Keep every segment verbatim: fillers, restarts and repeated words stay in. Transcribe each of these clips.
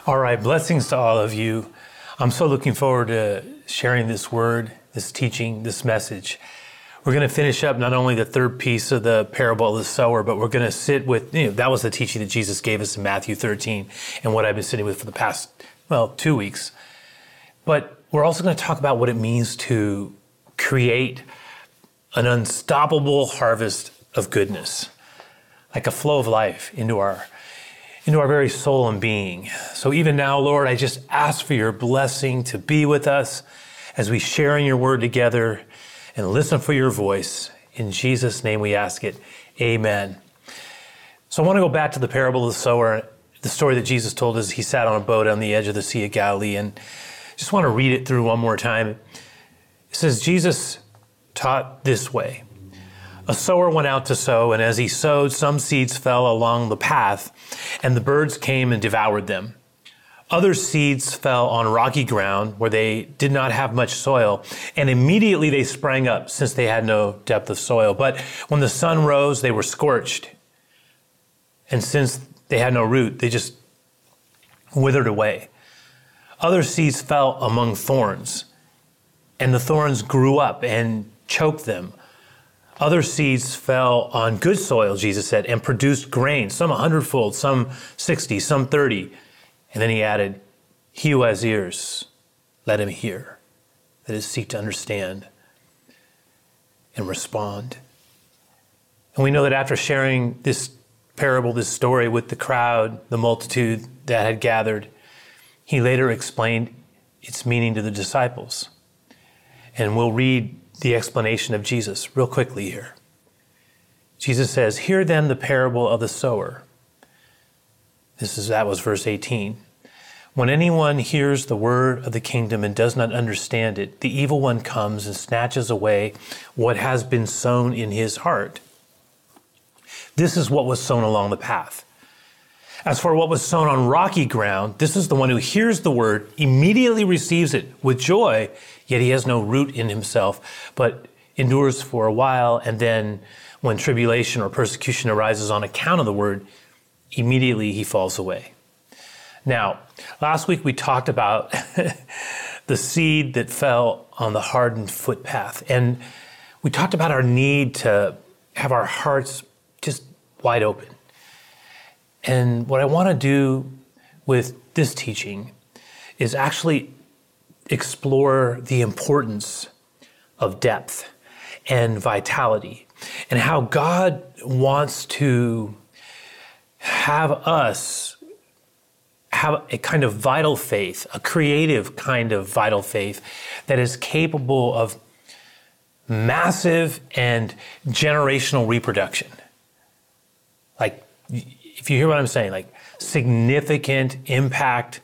All right, blessings to all of you. I'm so looking forward to sharing this word, this teaching, this message. We're going to finish up not only the third piece of the parable of the sower, but we're going to sit with, you know, that was the teaching that Jesus gave us in Matthew thirteen and what I've been sitting with for the past, well, two weeks. But we're also going to talk about what it means to create an unstoppable harvest of goodness, like a flow of life into our into our very soul and being. So even now, Lord, I just ask for your blessing to be with us as we share in your word together and listen for your voice. In Jesus' name we ask it. Amen. So I want to go back to the parable of the sower, the story that Jesus told us. He sat on a boat on the edge of the Sea of Galilee, and just want to read it through one more time. It says, Jesus taught this way. A sower went out to sow, and as he sowed, some seeds fell along the path, and the birds came and devoured them. Other seeds fell on rocky ground where they did not have much soil, and immediately they sprang up, since they had no depth of soil. But when the sun rose, they were scorched, and since they had no root, they just withered away. Other seeds fell among thorns, and the thorns grew up and choked them. Other seeds fell on good soil, Jesus said, and produced grain, some a hundredfold, some sixty, some thirty. And then he added, he who has ears, let him hear. That is, seek to understand and respond. And we know that after sharing this parable, this story with the crowd, the multitude that had gathered, he later explained its meaning to the disciples. And we'll read the explanation of Jesus real quickly here. Jesus says, hear then the parable of the sower. This is, that was verse eighteen. When anyone hears the word of the kingdom and does not understand it, the evil one comes and snatches away what has been sown in his heart. This is what was sown along the path. As for what was sown on rocky ground, this is the one who hears the word, immediately receives it with joy, yet he has no root in himself, but endures for a while, and then when tribulation or persecution arises on account of the word, immediately he falls away. Now, last week we talked about the seed that fell on the hardened footpath, and we talked about our need to have our hearts just wide open. And what I want to do with this teaching is actually explore the importance of depth and vitality and how God wants to have us have a kind of vital faith, a creative kind of vital faith that is capable of massive and generational reproduction. Like, if you hear what I'm saying, like significant impact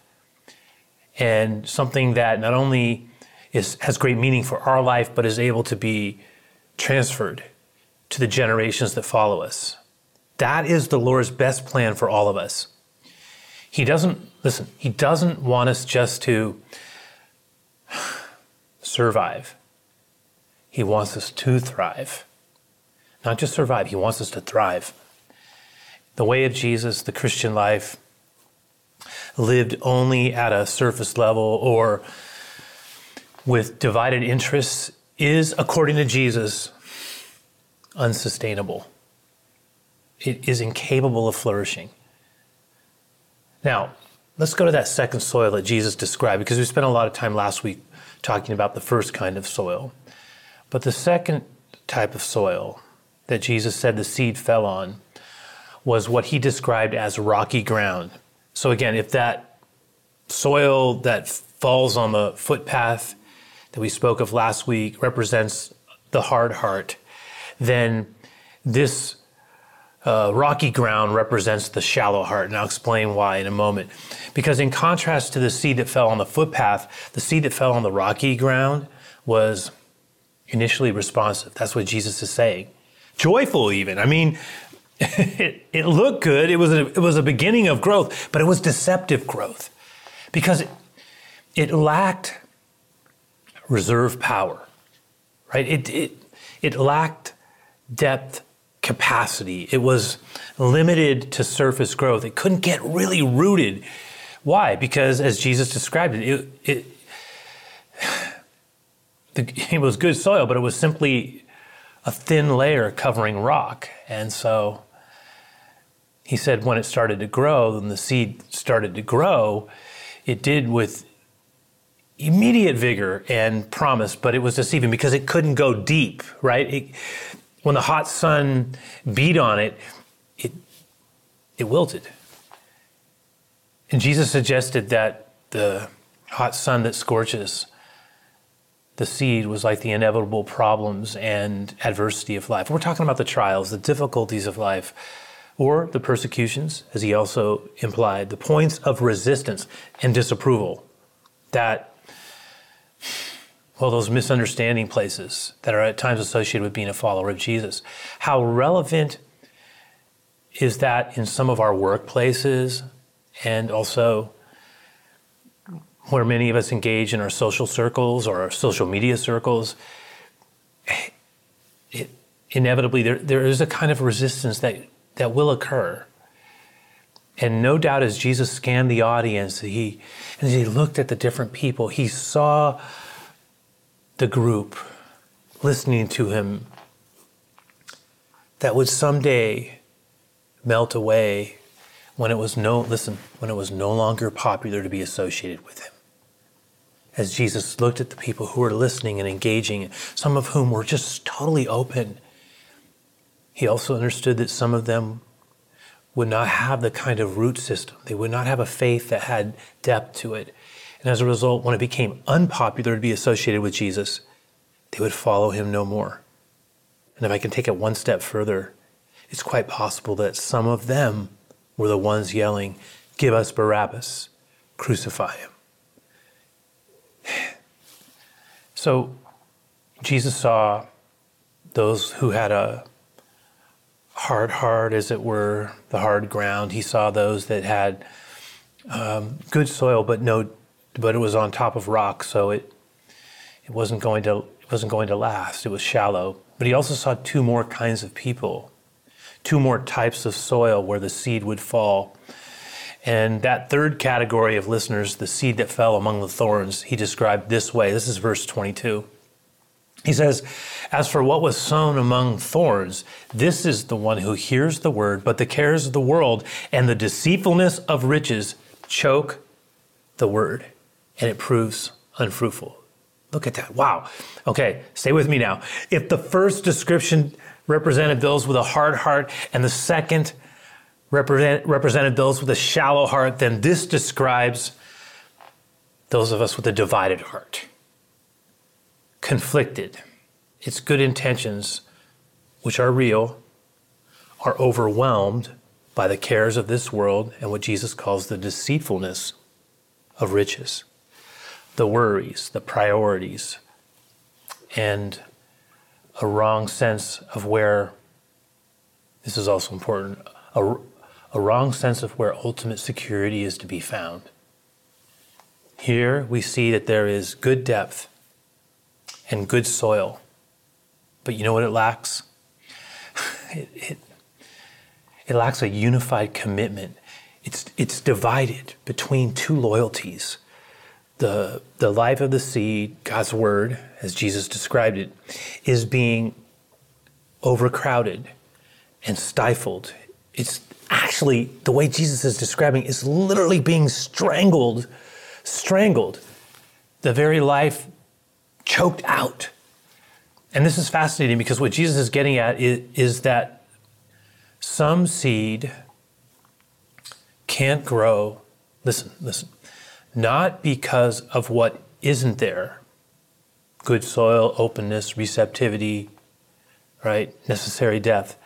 and something that not only is has great meaning for our life, but is able to be transferred to the generations that follow us. That is the Lord's best plan for all of us. He doesn't, listen, he doesn't want us just to survive. He wants us to thrive. Not just survive, he wants us to thrive. The way of Jesus, the Christian life, lived only at a surface level or with divided interests is, according to Jesus, unsustainable. It is incapable of flourishing. Now, let's go to that second soil that Jesus described, because we spent a lot of time last week talking about the first kind of soil. But the second type of soil that Jesus said the seed fell on was what he described as rocky ground. So again, if that soil that falls on the footpath that we spoke of last week represents the hard heart, then this uh, rocky ground represents the shallow heart. And I'll explain why in a moment. Because in contrast to the seed that fell on the footpath, the seed that fell on the rocky ground was initially responsive. That's what Jesus is saying. Joyful even. I mean, it, it looked good. It was a, it was a beginning of growth, but it was deceptive growth because it, it lacked reserve power, right? It, it, it lacked depth capacity. It was limited to surface growth. It couldn't get really rooted Why? Because as Jesus described it, it, it, the, it was good soil, but it was simply a thin layer covering rock. And so he said when it started to grow, and the seed started to grow, it did with immediate vigor and promise, but it was deceiving because it couldn't go deep, right? It, when the hot sun beat on it, it, it wilted. And Jesus suggested that the hot sun that scorches the seed was like the inevitable problems and adversity of life. We're talking about the trials, the difficulties of life, or the persecutions, as he also implied, the points of resistance and disapproval that, well, those misunderstanding places that are at times associated with being a follower of Jesus. How relevant is that in some of our workplaces and also where many of us engage in our social circles or our social media circles? It, inevitably, there, there is a kind of resistance that, that will occur. And no doubt as Jesus scanned the audience, he, as he looked at the different people, he saw the group listening to him that would someday melt away when it was no, listen, when it was no longer popular to be associated with him. As Jesus looked at the people who were listening and engaging, some of whom were just totally open, he also understood that some of them would not have the kind of root system. They would not have a faith that had depth to it. And as a result, when it became unpopular to be associated with Jesus, they would follow him no more. And if I can take it one step further, it's quite possible that some of them were the ones yelling, "Give us Barabbas, crucify him." So Jesus saw those who had a hard heart, as it were, the hard ground. He saw those that had um, good soil, but no, but it was on top of rock, so it it wasn't going to it wasn't going to last. It was shallow. But he also saw two more kinds of people, two more types of soil where the seed would fall. And that third category of listeners, the seed that fell among the thorns, he described this way. This is verse twenty-two. He says, "As for what was sown among thorns, this is the one who hears the word, but the cares of the world and the deceitfulness of riches choke the word, and it proves unfruitful." Look at that. Wow. Okay, stay with me now. If the first description represented those with a hard heart and the second represent, represented those with a shallow heart, then this describes those of us with a divided heart. Conflicted. Its good intentions, which are real, are overwhelmed by the cares of this world and what Jesus calls the deceitfulness of riches, the worries, the priorities, and a wrong sense of where, this is also important, a, a wrong sense of where ultimate security is to be found. Here we see that there is good depth and good soil, but you know what it lacks? It, it, it lacks a unified commitment. It's, it's divided between two loyalties. The, the life of the seed, God's word, as Jesus described it, is being overcrowded and stifled. It's actually, the way Jesus is describing, is literally being strangled, strangled. The very life choked out. And this is fascinating because what Jesus is getting at is, is that some seed can't grow, listen, listen, not because of what isn't there, good soil, openness, receptivity, right, necessary depth,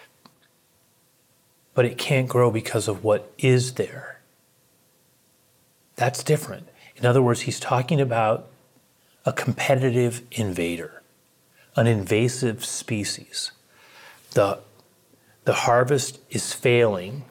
but it can't grow because of what is there. That's different. In other words, he's talking about a competitive invader, an invasive species. The, the harvest is failing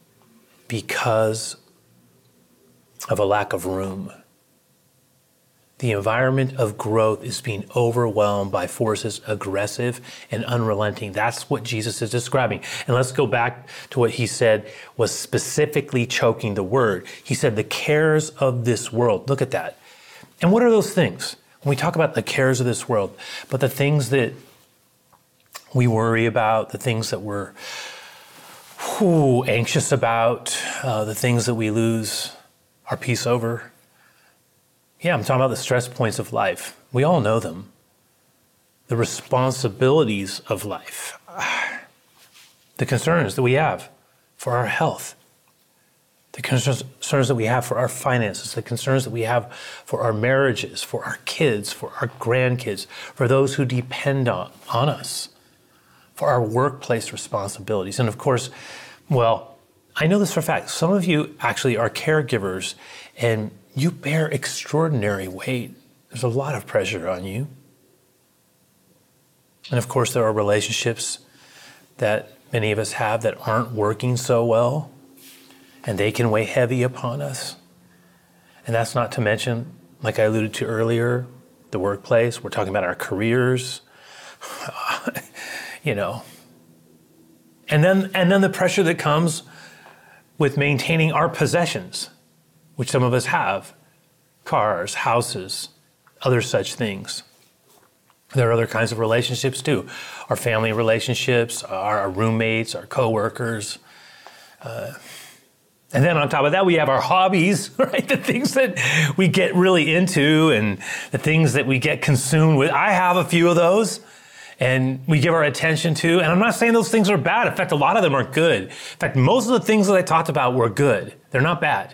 because of a lack of room. The environment of growth is being overwhelmed by forces aggressive and unrelenting. That's what Jesus is describing. And let's go back to what he said was specifically choking the word. He said the cares of this world. Look at that. And what are those things? When we talk about the cares of this world, but the things that we worry about, the things that we're whew, anxious about, uh, the things that we lose our peace over. Yeah, I'm talking about the stress points of life. We all know them. The responsibilities of life. The concerns that we have for our health. The concerns that we have for our finances. The concerns that we have for our marriages, for our kids, for our grandkids, for those who depend on, on us, for our workplace responsibilities. And of course, well, I know this for a fact. Some of you actually are caregivers and you bear extraordinary weight. There's a lot of pressure on you. And of course, there are relationships that many of us have that aren't working so well, and they can weigh heavy upon us. And that's not to mention, like I alluded to earlier, the workplace. We're talking about our careers, you know. And then, and then the pressure that comes with maintaining our possessions, which some of us have, cars, houses, other such things. There are other kinds of relationships too. Our family relationships, our roommates, our coworkers. Uh, and then on top of that, we have our hobbies, right? The things that we get really into and the things that we get consumed with. I have a few of those and we give our attention to. And I'm not saying those things are bad. In fact, a lot of them are good. In fact, most of the things that I talked about were good. They're not bad.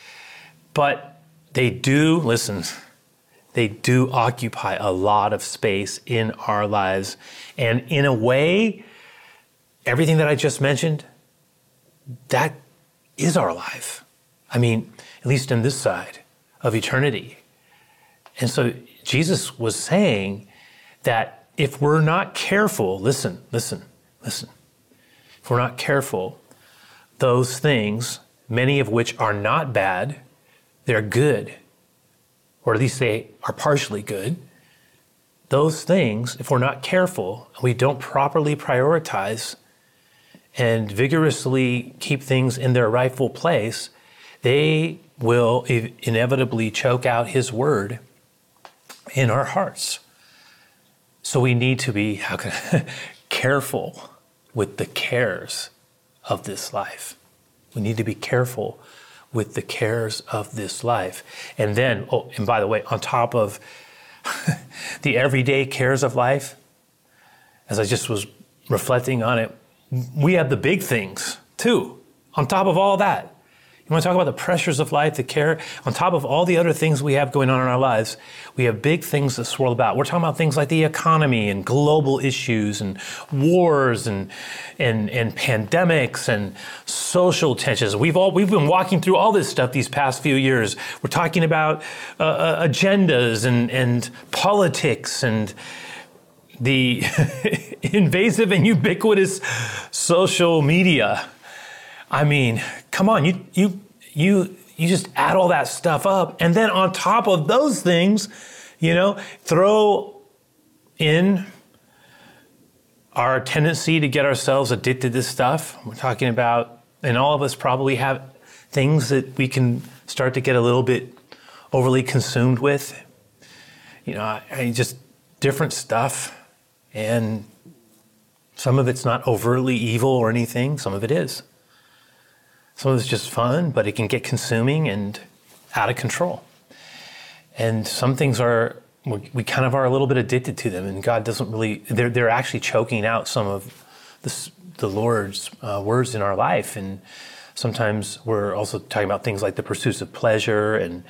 But they do, listen, they do occupy a lot of space in our lives. And in a way, everything that I just mentioned, that is our life. I mean, at least in this side of eternity. And so Jesus was saying that if we're not careful, listen, listen, listen. If we're not careful, those things, many of which are not bad, they're good, or at least they are partially good. Those things, if we're not careful, we don't properly prioritize and vigorously keep things in their rightful place, they will inevitably choke out his word in our hearts. So we need to be how can I, careful with the cares of this life. We need to be careful with the cares of this life. And then, oh, and by the way, on top of the everyday cares of life, as I just was reflecting on it, we have the big things too, on top of all that. You want to talk about the pressures of life, the care, on top of all the other things we have going on in our lives, we have big things that swirl about. We're talking about things like the economy and global issues and wars and and and pandemics and social tensions. We've all we've been walking through all this stuff these past few years. We're talking about uh, uh, agendas and and politics and the invasive and ubiquitous social media. I mean, come on, you you you you just add all that stuff up, and then on top of those things, you know, throw in our tendency to get ourselves addicted to this stuff. We're talking about, and all of us probably have things that we can start to get a little bit overly consumed with. You know, I, I just different stuff, and some of it's not overtly evil or anything. Some of it is. Some of it's just fun, but it can get consuming and out of control. And some things are, we, we kind of are a little bit addicted to them, and God doesn't really, they're, they're actually choking out some of the, the Lord's uh, words in our life. And sometimes we're also talking about things like the pursuits of pleasure and,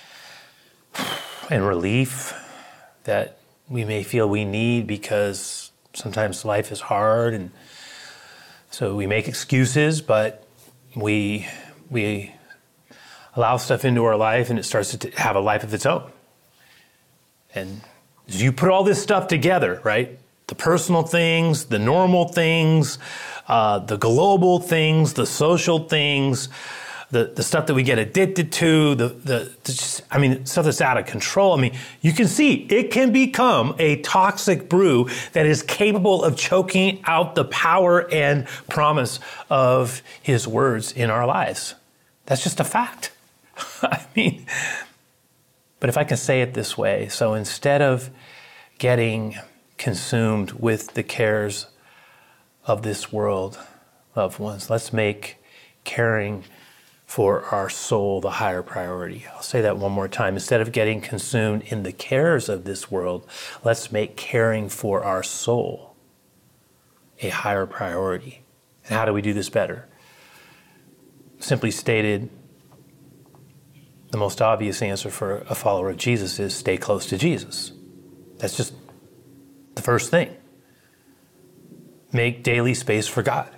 and relief that we may feel we need because sometimes life is hard. And so we make excuses, but we we allow stuff into our life and it starts to have a life of its own. And you put all this stuff together, right? The personal things, the normal things, uh, the global things, the social things, the, the stuff that we get addicted to, the, the, the just, I mean, stuff that's out of control. I mean, you can see it can become a toxic brew that is capable of choking out the power and promise of his words in our lives. That's just a fact. I mean, but if I can say it this way, so instead of getting consumed with the cares of this world, loved ones, let's make caring for our soul the higher priority. I'll say that one more time. Instead of getting consumed in the cares of this world, let's make caring for our soul a higher priority. And how do we do this better? Simply stated, the most obvious answer for a follower of Jesus is stay close to Jesus. That's just the first thing. Make daily space for God.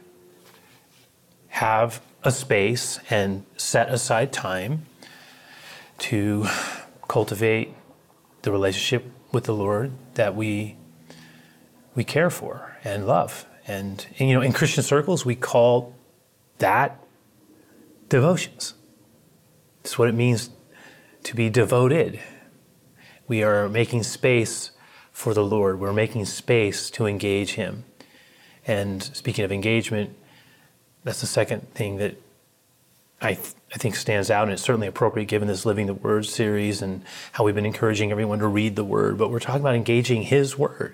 Have a space and set aside time to cultivate the relationship with the Lord that we we care for and love. And, and you know, in Christian circles, we call that devotions. It's what it means to be devoted. We are making space for the Lord. We're making space to engage him. And speaking of engagement, that's the second thing that I th- I think stands out, and it's certainly appropriate given this Living the Word series and how we've been encouraging everyone to read the Word, but we're talking about engaging his Word.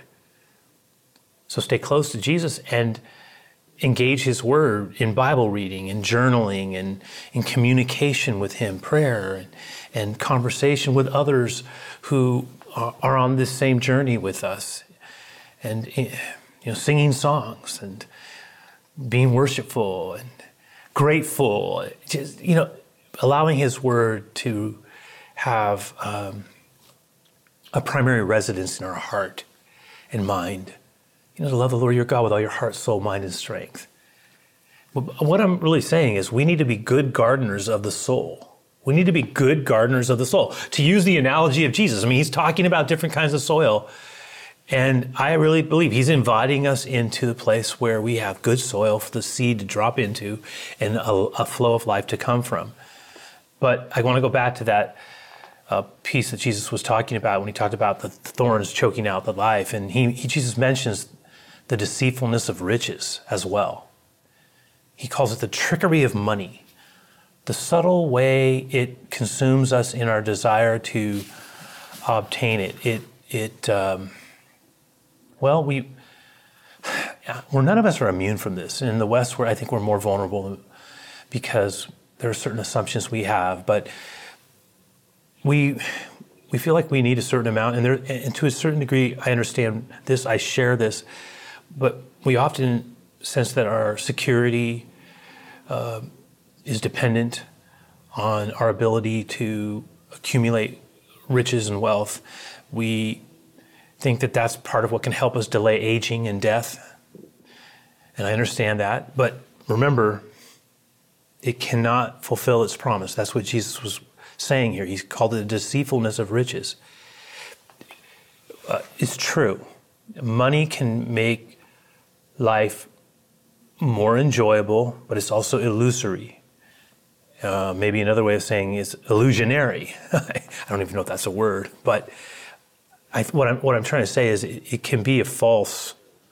So stay close to Jesus and engage his Word in Bible reading and journaling and in communication with him, prayer and, and conversation with others who are, are on this same journey with us, and you know, singing songs and being worshipful and grateful, just, you know, allowing his word to have um, a primary residence in our heart and mind. You know, to love the Lord your God with all your heart, soul, mind, and strength. What I'm really saying is we need to be good gardeners of the soul. We need to be good gardeners of the soul. To use the analogy of Jesus, I mean, he's talking about different kinds of soil. And I really believe he's inviting us into the place where we have good soil for the seed to drop into and a, a flow of life to come from. But I want to go back to that uh, piece that Jesus was talking about when he talked about the thorns choking out the life. And he, he Jesus mentions the deceitfulness of riches as well. He calls it the trickery of money, the subtle way it consumes us in our desire to obtain it. It, it, um, Well, we, well, none of us are immune from this. In the West, where I think we're more vulnerable because there are certain assumptions we have, but we we feel like we need a certain amount, and there, and to a certain degree, I understand this, I share this, but we often sense that our security uh, is dependent on our ability to accumulate riches and wealth. We think that that's part of what can help us delay aging and death. And I understand that. But remember, it cannot fulfill its promise. That's what Jesus was saying here. He called it the deceitfulness of riches. Uh, it's true. Money can make life more enjoyable, but it's also illusory. Uh, maybe another way of saying is illusionary. I don't even know if that's a word, but I, what, I'm, what I'm trying to say is it, it can be a false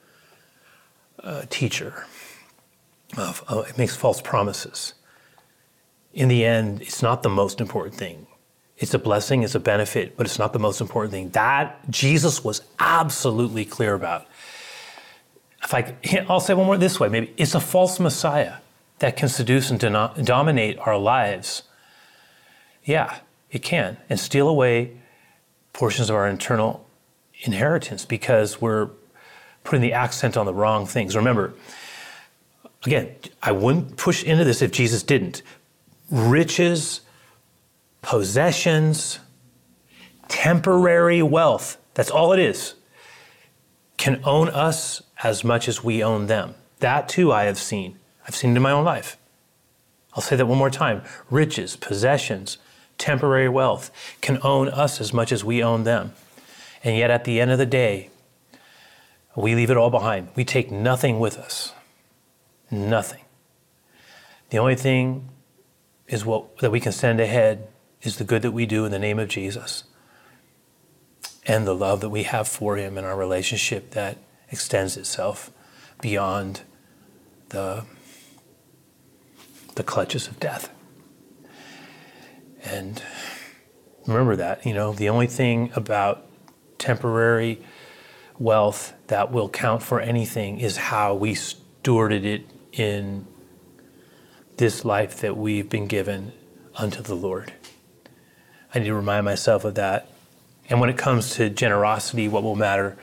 uh, teacher. Of, uh, it makes false promises. In the end, it's not the most important thing. It's a blessing, it's a benefit, but it's not the most important thing. That Jesus was absolutely clear about. If I, I'll say one more this way, maybe. It's a false Messiah that can seduce and do dominate our lives. Yeah, it can, and steal away portions of our internal inheritance because we're putting the accent on the wrong things. Remember, again, I wouldn't push into this if Jesus didn't. Riches, possessions, temporary wealth, that's all it is, can own us as much as we own them. That too I have seen. I've seen it in my own life. I'll say that one more time. Riches, possessions, temporary wealth can own us as much as we own them. And yet at the end of the day, we leave it all behind. We take nothing with us. Nothing. The only thing is what that we can send ahead is the good that we do in the name of Jesus and the love that we have for him and our relationship that extends itself beyond the, the clutches of death. And remember that, you know, the only thing about temporary wealth that will count for anything is how we stewarded it in this life that we've been given unto the Lord. I need to remind myself of that. And when it comes to generosity, what will matter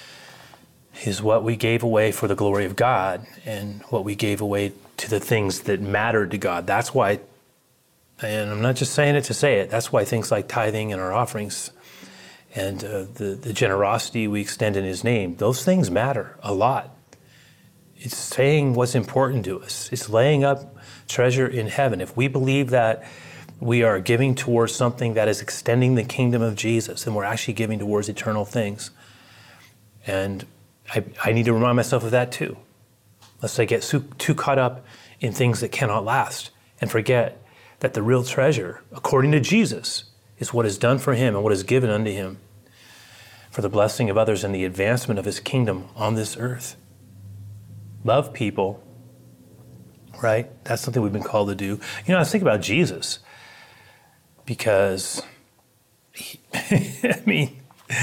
is what we gave away for the glory of God and what we gave away to the things that mattered to God. That's why, and I'm not just saying it to say it, that's why things like tithing and our offerings and uh, the, the generosity we extend in his name, those things matter a lot. It's saying what's important to us. It's laying up treasure in heaven. If we believe that we are giving towards something that is extending the kingdom of Jesus, then we're actually giving towards eternal things. And I, I need to remind myself of that too. Lest I get too, too caught up in things that cannot last and forget that the real treasure, according to Jesus, is what is done for him and what is given unto him for the blessing of others and the advancement of his kingdom on this earth. Love people, right? That's something we've been called to do. You know, I was thinking about Jesus because, he, I mean,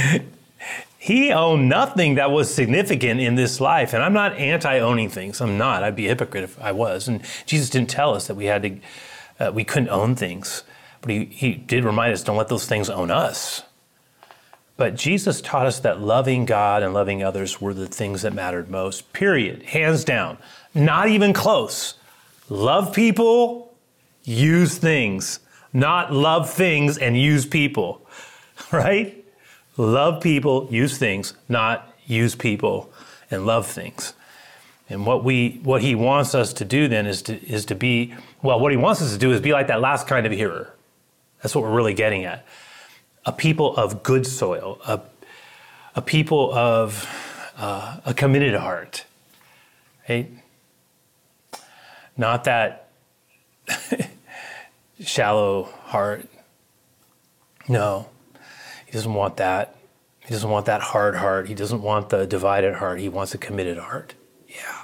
he owned nothing that was significant in this life. And I'm not anti-owning things. I'm not. I'd be a hypocrite if I was. And Jesus didn't tell us that we had to, uh, we couldn't own things. But he, he did remind us, don't let those things own us. But Jesus taught us that loving God and loving others were the things that mattered most, period, hands down, not even close. Love people, use things, not love things and use people, right? Love people, use things, not use people and love things. And what we, what he wants us to do then is to, is to be, well, what he wants us to do is be like that last kind of hearer. That's what we're really getting at. A people of good soil, a, a people of uh, a committed heart, right? Not that shallow heart. No, he doesn't want that. He doesn't want that hard heart. He doesn't want the divided heart. He wants a committed heart. Yeah.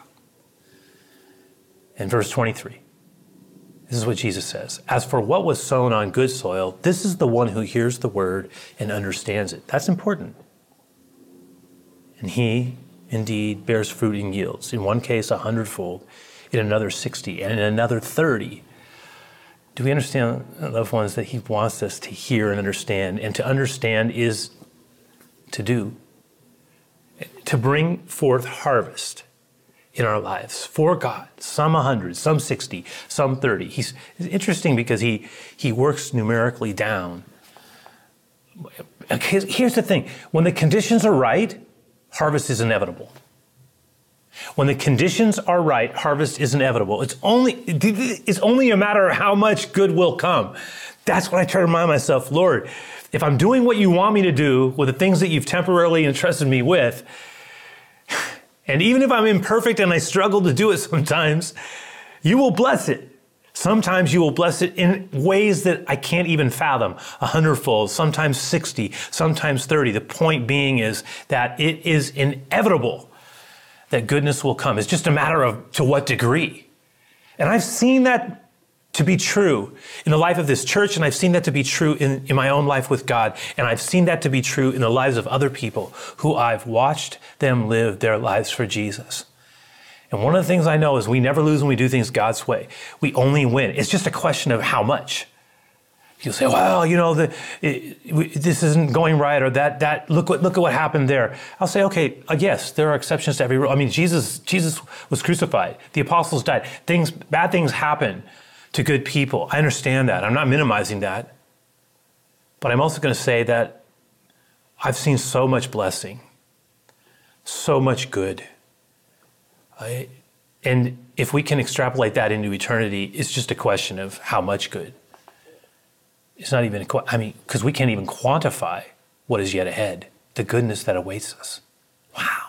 In verse twenty-three. This is what Jesus says. As for what was sown on good soil, this is the one who hears the word and understands it. That's important. And he indeed bears fruit and yields. In one case, a hundredfold, in another sixty, and in another thirty. Do we understand, loved ones, that he wants us to hear and understand? And to understand is to do. To bring forth harvest in our lives for God, some one hundred, some sixty, some thirty. He's it's interesting because he he works numerically down. Here's the thing. When the conditions are right, harvest is inevitable. When the conditions are right, harvest is inevitable. It's only it's only a matter of how much good will come. That's what I try to remind myself. Lord, if I'm doing what you want me to do with the things that you've temporarily entrusted me with, and even if I'm imperfect and I struggle to do it sometimes, you will bless it. Sometimes you will bless it in ways that I can't even fathom. A hundredfold, sometimes sixty, sometimes thirty. The point being is that it is inevitable that goodness will come. It's just a matter of to what degree. And I've seen that to be true in the life of this church, and I've seen that to be true in, in my own life with God, and I've seen that to be true in the lives of other people who I've watched them live their lives for Jesus. And one of the things I know is we never lose when we do things God's way. We only win. It's just a question of how much. You'll say, well, you know, the, it, it, this isn't going right, or that, that, look what, look at what happened there. I'll say, okay, uh, yes, there are exceptions to every rule. I mean, Jesus, Jesus was crucified. The apostles died. Things, bad things happen to good people. I understand that. I'm not minimizing that. But I'm also going to say that I've seen so much blessing, so much good. I, and if we can extrapolate that into eternity, it's just a question of how much good. It's not even, a, I mean, because we can't even quantify what is yet ahead, the goodness that awaits us. Wow.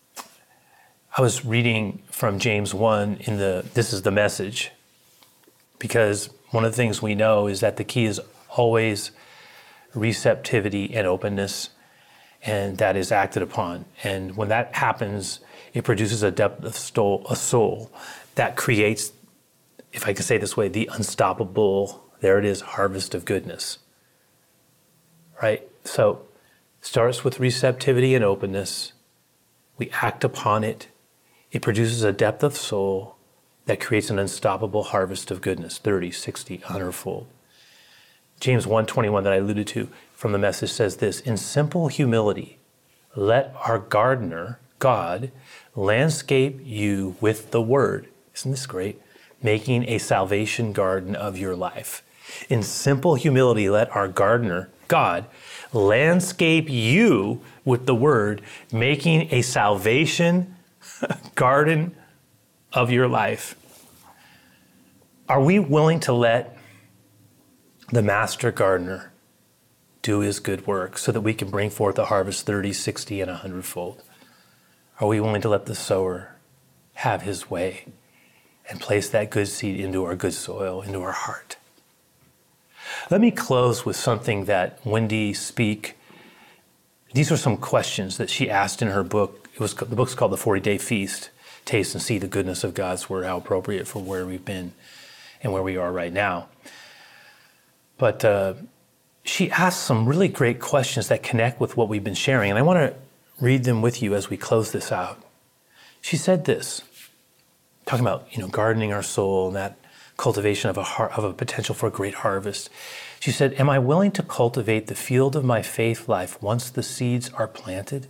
I was reading from James one in the, this is the Message. because one of the things we know is that the key is always receptivity and openness, and that is acted upon. And when that happens, it produces a depth of soul, a soul that creates, if I could say it this way, the unstoppable, there it is, harvest of goodness. Right? So it starts with receptivity and openness. We act upon it. It produces a depth of soul that creates an unstoppable harvest of goodness, thirty, sixty, one hundred fold. James one twenty-one that I alluded to from the Message says this: in simple humility, let our gardener, God, landscape you with the word. Isn't this great? Making a salvation garden of your life. In simple humility, let our gardener, God, landscape you with the word, making a salvation garden of your life. Are we willing to let the master gardener do his good work so that we can bring forth a harvest thirty, sixty, and one hundred fold? Are we willing to let the sower have his way and place that good seed into our good soil, into our heart? Let me close with something that Wendy Speake, these are some questions that she asked in her book. It was, the book's called The forty-Day Feast, Taste and See the Goodness of God's Word, how appropriate for where we've been and where we are right now. But uh, she asked some really great questions that connect with what we've been sharing, and I want to read them with you as we close this out. She said this, talking about, you know, gardening our soul and that cultivation of a har- of a potential for a great harvest. She said, am I willing to cultivate the field of my faith life once the seeds are planted?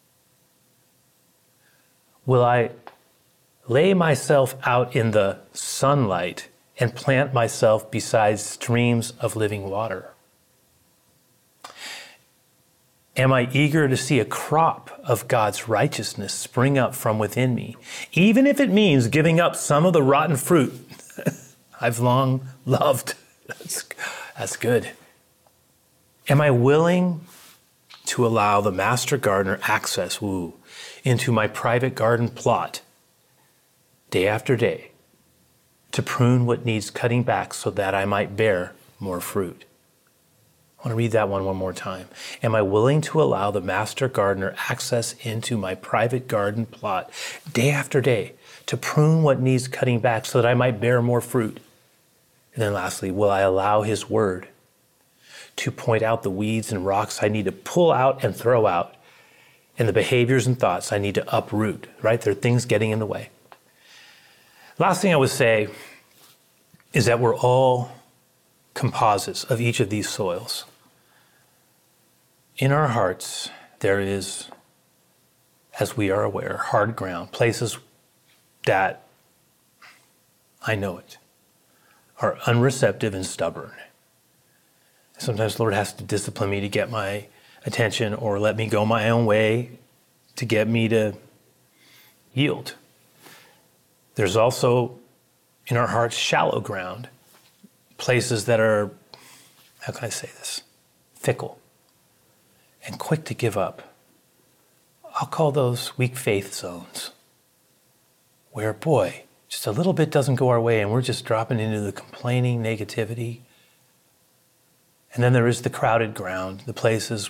Will I lay myself out in the sunlight and plant myself beside streams of living water? Am I eager to see a crop of God's righteousness spring up from within me, even if it means giving up some of the rotten fruit I've long loved? That's, that's good. Am I willing to allow the master gardener access woo, into my private garden plot day after day to prune what needs cutting back so that I might bear more fruit? I want to read that one one more time. Am I willing to allow the master gardener access into my private garden plot day after day to prune what needs cutting back so that I might bear more fruit? And then lastly, will I allow his word to point out the weeds and rocks I need to pull out and throw out, and the behaviors and thoughts I need to uproot, right? There are things getting in the way. Last thing I would say is that we're all composites of each of these soils. In our hearts, there is, as we are aware, hard ground, places that, I know it, are unreceptive and stubborn. Sometimes the Lord has to discipline me to get my attention or let me go my own way to get me to yield. There's also in our hearts shallow ground, places that are, how can I say this, fickle and quick to give up. I'll call those weak faith zones, where, boy, just a little bit doesn't go our way and we're just dropping into the complaining negativity. And then there is the crowded ground, the places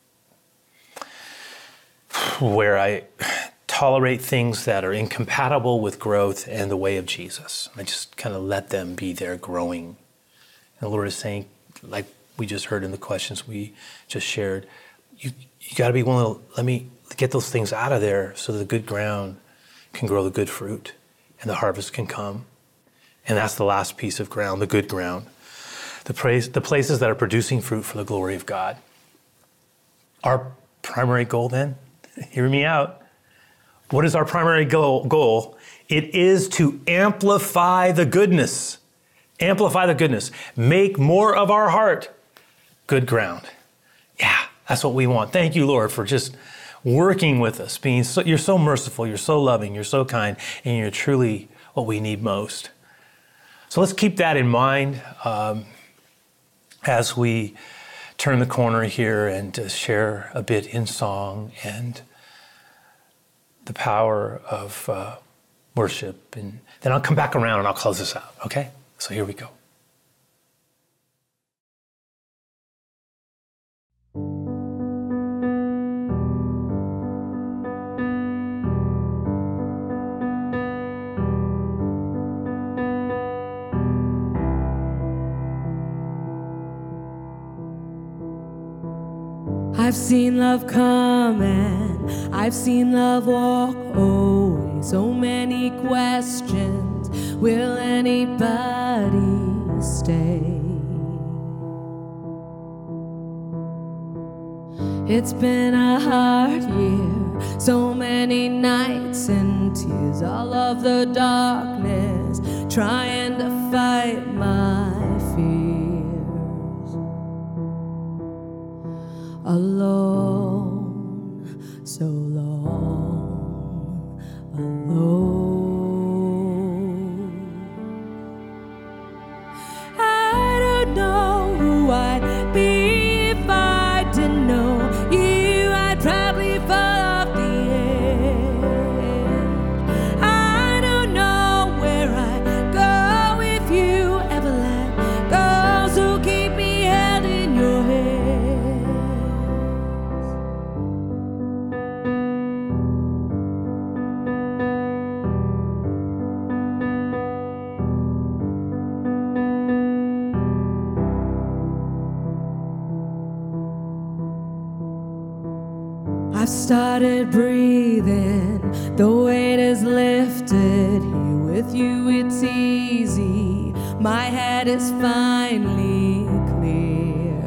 where I tolerate things that are incompatible with growth and the way of Jesus. I just kind of let them be there growing. And the Lord is saying, like we just heard in the questions we just shared, you, you got to be willing to let me get those things out of there so the good ground can grow the good fruit and the harvest can come. And that's the last piece of ground, the good ground. The, praise, the places that are producing fruit for the glory of God. Our primary goal then, hear me out. What is our primary goal? goal? It is to amplify the goodness. Amplify the goodness. Make more of our heart good ground. Yeah, that's what we want. Thank you, Lord, for just working with us. Being so, you're so merciful, you're so loving, you're so kind, and you're truly what we need most. So let's keep that in mind um, as we turn the corner here and uh, share a bit in song and the power of uh, worship. And then I'll come back around and I'll close this out, okay? So here we go. I've seen love come and I've seen love walk away. So many questions, will anybody stay? It's been a hard year, so many nights and tears, all of the darkness trying to fight my fears. Alone, so long, alone. I don't know who I'd be if I didn't know you. I'd probably fall off the edge. I don't know where I'd go if you ever let go, so keep me held in your hands. I've started breathing, the weight is lifted. Here with you it's easy, my head is finally clear.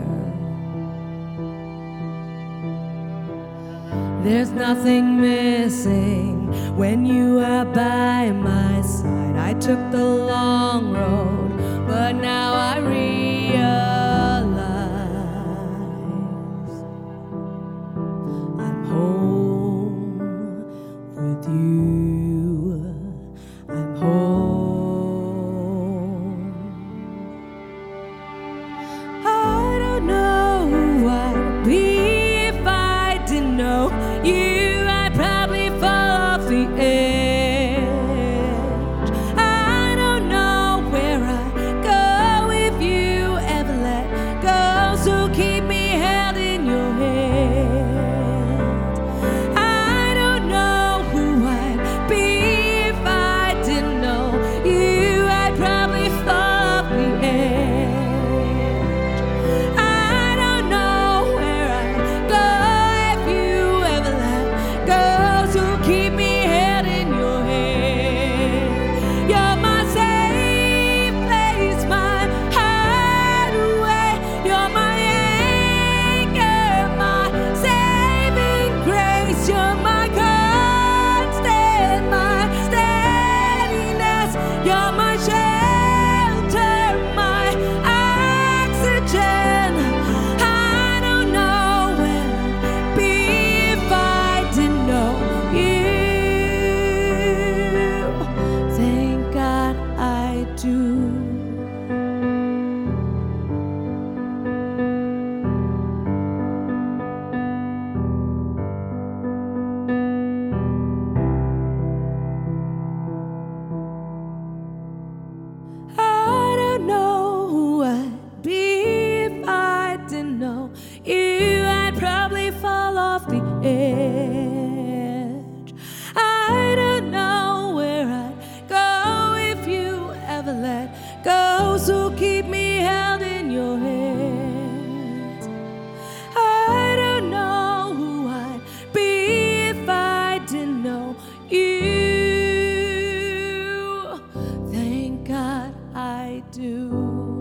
There's nothing missing when you are by my side. I took the long road, but now I realize home with you, I'm home. I don't know who I'd be if I didn't know you. I'd probably fall off the edge. I don't know where I'd go if you ever let go, so keep me held in your hands. So keep me held in your hands. I don't know who I'd be if I didn't know you. Thank God I do.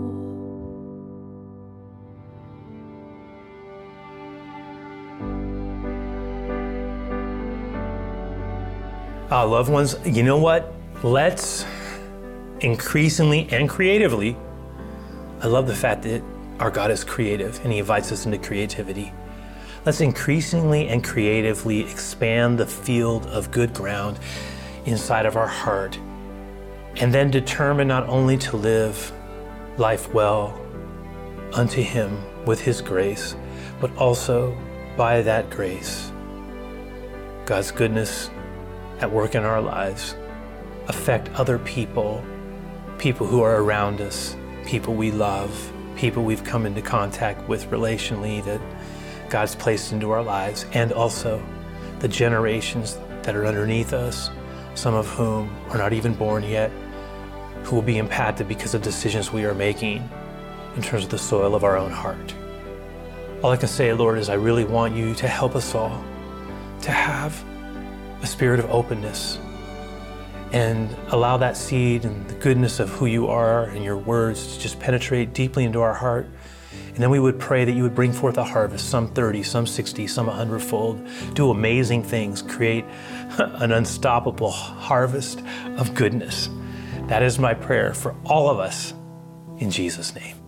Uh, loved ones, you know what? Let's increasingly and creatively, I love the fact that our God is creative and He invites us into creativity. Let's increasingly and creatively expand the field of good ground inside of our heart, and then determine not only to live life well unto Him with His grace, but also by that grace, God's goodness at work in our lives, affect other people people who are around us, people we love, people we've come into contact with relationally that God's placed into our lives, and also the generations that are underneath us, some of whom are not even born yet, who will be impacted because of decisions we are making in terms of the soil of our own heart. All I can say, Lord, is I really want you to help us all to have a spirit of openness and allow that seed and the goodness of who you are and your words to just penetrate deeply into our heart. And then we would pray that you would bring forth a harvest, some thirty, some sixty, some a hundredfold, do amazing things, create an unstoppable harvest of goodness. That is my prayer for all of us in Jesus' name.